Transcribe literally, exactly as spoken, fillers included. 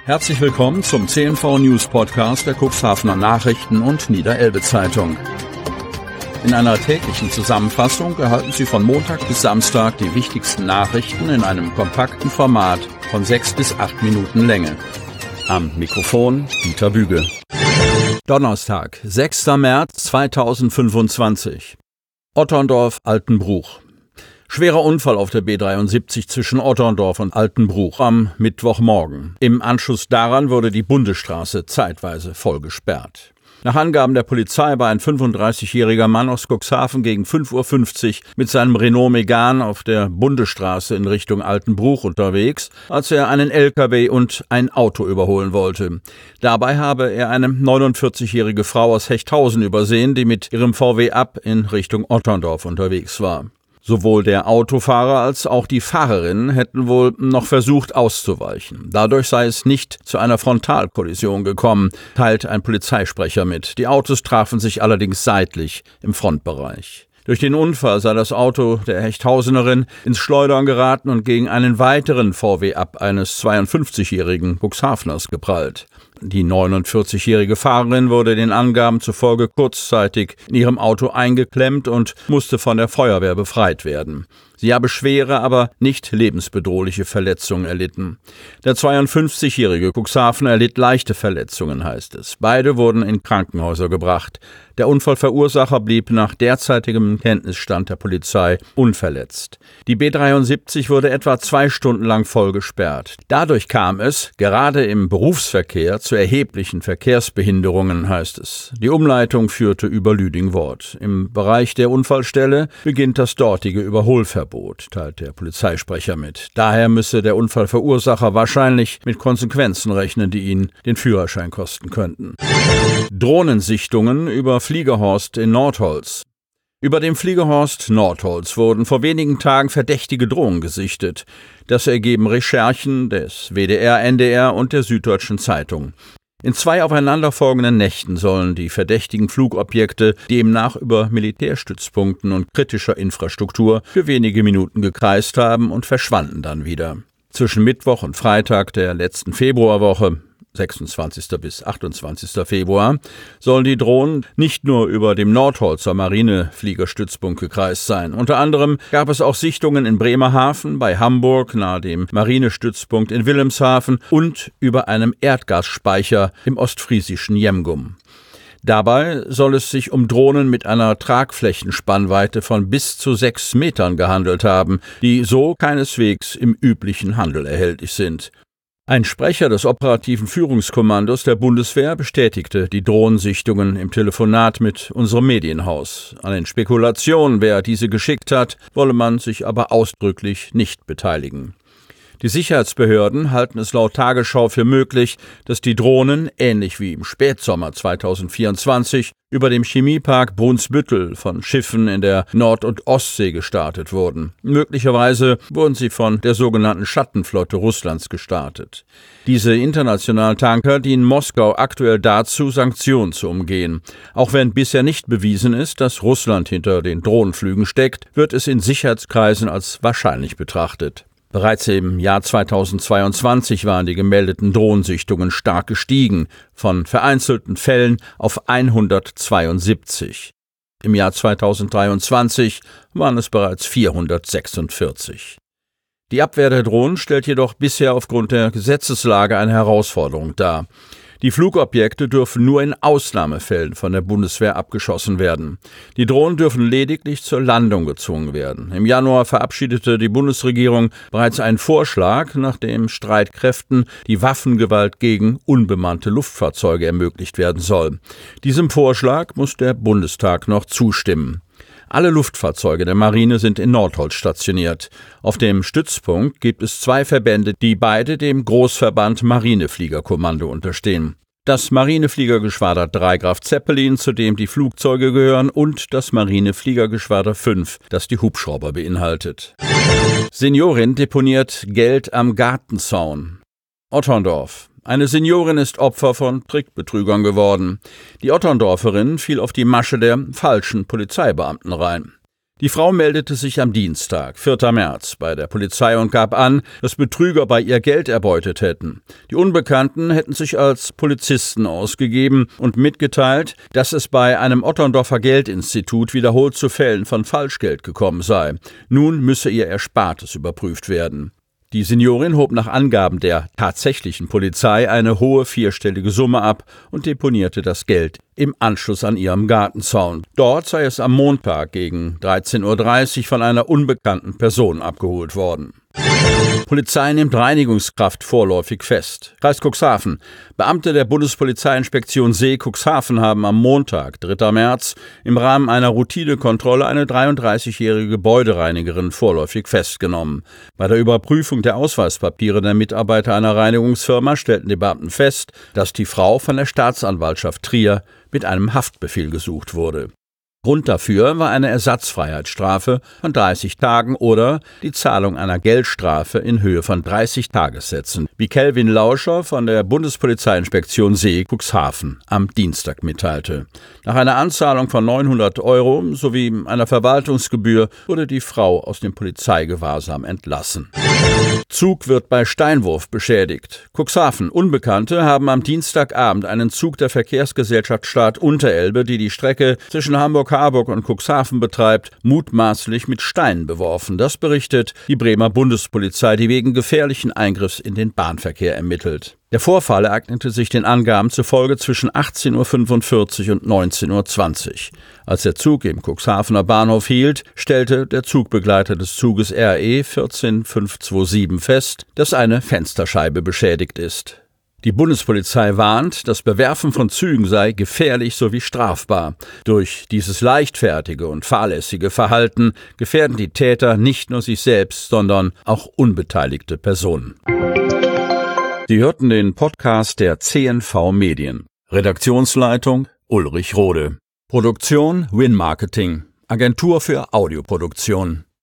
Herzlich willkommen zum C N V News Podcast der Cuxhavener Nachrichten und Niederelbe Zeitung. In einer täglichen Zusammenfassung erhalten Sie von Montag bis Samstag die wichtigsten Nachrichten in einem kompakten Format von sechs bis acht Minuten Länge. Am Mikrofon Dieter Büge. Donnerstag, sechster März zweitausendfünfundzwanzig. Otterndorf-Altenbruch. Schwerer Unfall auf der B dreiundsiebzig zwischen Otterndorf und Altenbruch am Mittwochmorgen. Im Anschluss daran wurde die Bundesstraße zeitweise voll gesperrt. Nach Angaben der Polizei war ein fünfunddreißigjähriger Mann aus Cuxhaven gegen fünf Uhr fünfzig mit seinem Renault Megane auf der Bundesstraße in Richtung Altenbruch unterwegs, als er einen L K W und ein Auto überholen wollte. Dabei habe er eine neunundvierzigjährige Frau aus Hechthausen übersehen, die mit ihrem V W Up in Richtung Otterndorf unterwegs war. Sowohl der Autofahrer als auch die Fahrerin hätten wohl noch versucht auszuweichen. Dadurch sei es nicht zu einer Frontalkollision gekommen, teilt ein Polizeisprecher mit. Die Autos trafen sich allerdings seitlich im Frontbereich. Durch den Unfall sei das Auto der Hechthausenerin ins Schleudern geraten und gegen einen weiteren V W Up eines zweiundfünfzigjährigen Cuxhaveners geprallt. Die neunundvierzigjährige Fahrerin wurde den Angaben zufolge kurzzeitig in ihrem Auto eingeklemmt und musste von der Feuerwehr befreit werden. Sie habe schwere, aber nicht lebensbedrohliche Verletzungen erlitten. Der zweiundfünfzigjährige Cuxhavener erlitt leichte Verletzungen, heißt es. Beide wurden in Krankenhäuser gebracht. Der Unfallverursacher blieb nach derzeitigem Kenntnisstand der Polizei unverletzt. Die B dreiundsiebzig wurde etwa zwei Stunden lang voll gesperrt. Dadurch kam es, gerade im Berufsverkehr, zu erheblichen Verkehrsbehinderungen, heißt es. Die Umleitung führte über Lüdingwort. Im Bereich der Unfallstelle beginnt das dortige Überholverbot, teilt der Polizeisprecher mit. Daher müsse der Unfallverursacher wahrscheinlich mit Konsequenzen rechnen, die ihn den Führerschein kosten könnten. Drohnensichtungen über Fliegerhorst in Nordholz. Über dem Fliegerhorst Nordholz wurden vor wenigen Tagen verdächtige Drohnen gesichtet. Das ergeben Recherchen des W D R, N D R und der Süddeutschen Zeitung. In zwei aufeinanderfolgenden Nächten sollen die verdächtigen Flugobjekte demnach über Militärstützpunkten und kritischer Infrastruktur für wenige Minuten gekreist haben und verschwanden dann wieder. Zwischen Mittwoch und Freitag der letzten Februarwoche, sechsundzwanzigster bis achtundzwanzigster Februar, sollen die Drohnen nicht nur über dem Nordholzer Marinefliegerstützpunkt gekreist sein. Unter anderem gab es auch Sichtungen in Bremerhaven, bei Hamburg nahe dem Marinestützpunkt in Wilhelmshaven und über einem Erdgasspeicher im ostfriesischen Jemgum. Dabei soll es sich um Drohnen mit einer Tragflächenspannweite von bis zu sechs Metern gehandelt haben, die so keineswegs im üblichen Handel erhältlich sind. Ein Sprecher des operativen Führungskommandos der Bundeswehr bestätigte die Drohnensichtungen im Telefonat mit unserem Medienhaus. An den Spekulationen, wer diese geschickt hat, wolle man sich aber ausdrücklich nicht beteiligen. Die Sicherheitsbehörden halten es laut Tagesschau für möglich, dass die Drohnen, ähnlich wie im Spätsommer zweitausendvierundzwanzig, über dem Chemiepark Brunsbüttel von Schiffen in der Nord- und Ostsee gestartet wurden. Möglicherweise wurden sie von der sogenannten Schattenflotte Russlands gestartet. Diese internationalen Tanker dienen Moskau aktuell dazu, Sanktionen zu umgehen. Auch wenn bisher nicht bewiesen ist, dass Russland hinter den Drohnenflügen steckt, wird es in Sicherheitskreisen als wahrscheinlich betrachtet. Bereits im Jahr zweitausendzweiundzwanzig waren die gemeldeten Drohnensichtungen stark gestiegen, von vereinzelten Fällen auf hundertzweiundsiebzig. Im Jahr zweitausenddreiundzwanzig waren es bereits vierhundertsechsundvierzig. Die Abwehr der Drohnen stellt jedoch bisher aufgrund der Gesetzeslage eine Herausforderung dar. Die Flugobjekte dürfen nur in Ausnahmefällen von der Bundeswehr abgeschossen werden. Die Drohnen dürfen lediglich zur Landung gezwungen werden. Im Januar verabschiedete die Bundesregierung bereits einen Vorschlag, nach dem Streitkräften die Waffengewalt gegen unbemannte Luftfahrzeuge ermöglicht werden soll. Diesem Vorschlag muss der Bundestag noch zustimmen. Alle Luftfahrzeuge der Marine sind in Nordholz stationiert. Auf dem Stützpunkt gibt es zwei Verbände, die beide dem Großverband Marinefliegerkommando unterstehen. Das Marinefliegergeschwader drei Graf Zeppelin, zu dem die Flugzeuge gehören, und das Marinefliegergeschwader fünf, das die Hubschrauber beinhaltet. Seniorin deponiert Geld am Gartenzaun. Otterndorf. Eine Seniorin ist Opfer von Trickbetrügern geworden. Die Otterndorferin fiel auf die Masche der falschen Polizeibeamten rein. Die Frau meldete sich am Dienstag, vierten März, bei der Polizei und gab an, dass Betrüger bei ihr Geld erbeutet hätten. Die Unbekannten hätten sich als Polizisten ausgegeben und mitgeteilt, dass es bei einem Otterndorfer Geldinstitut wiederholt zu Fällen von Falschgeld gekommen sei. Nun müsse ihr Erspartes überprüft werden. Die Seniorin hob nach Angaben der tatsächlichen Polizei eine hohe vierstellige Summe ab und deponierte das Geld im Anschluss an ihrem Gartenzaun. Dort sei es am Montag gegen dreizehn Uhr dreißig von einer unbekannten Person abgeholt worden. Polizei nimmt Reinigungskraft vorläufig fest. Kreis Cuxhaven. Beamte der Bundespolizeiinspektion See Cuxhaven haben am Montag, dritten März, im Rahmen einer Routinekontrolle eine dreiunddreißigjährige Gebäudereinigerin vorläufig festgenommen. Bei der Überprüfung der Ausweispapiere der Mitarbeiter einer Reinigungsfirma stellten die Beamten fest, dass die Frau von der Staatsanwaltschaft Trier mit einem Haftbefehl gesucht wurde. Grund dafür war eine Ersatzfreiheitsstrafe von dreißig Tagen oder die Zahlung einer Geldstrafe in Höhe von dreißig Tagessätzen, wie Kelvin Lauscher von der Bundespolizeiinspektion See Cuxhaven am Dienstag mitteilte. Nach einer Anzahlung von neunhundert Euro sowie einer Verwaltungsgebühr wurde die Frau aus dem Polizeigewahrsam entlassen. Zug wird bei Steinwurf beschädigt. Cuxhaven. Unbekannte haben am Dienstagabend einen Zug der Verkehrsgesellschaft Staat Unterelbe, die die Strecke zwischen Hamburg-Harburg und Cuxhaven betreibt, mutmaßlich mit Steinen beworfen. Das berichtet die Bremer Bundespolizei, die wegen gefährlichen Eingriffs in den Bahnverkehr ermittelt. Der Vorfall ereignete sich den Angaben zufolge zwischen achtzehn Uhr fünfundvierzig und neunzehn Uhr zwanzig. Als der Zug im Cuxhavener Bahnhof hielt, stellte der Zugbegleiter des Zuges R E eins vier fünf zwei sieben fest, dass eine Fensterscheibe beschädigt ist. Die Bundespolizei warnt, das Bewerfen von Zügen sei gefährlich sowie strafbar. Durch dieses leichtfertige und fahrlässige Verhalten gefährden die Täter nicht nur sich selbst, sondern auch unbeteiligte Personen. Sie hörten den Podcast der C N V Medien. Redaktionsleitung Ulrich Rode. Produktion Win Marketing, Agentur für Audioproduktion.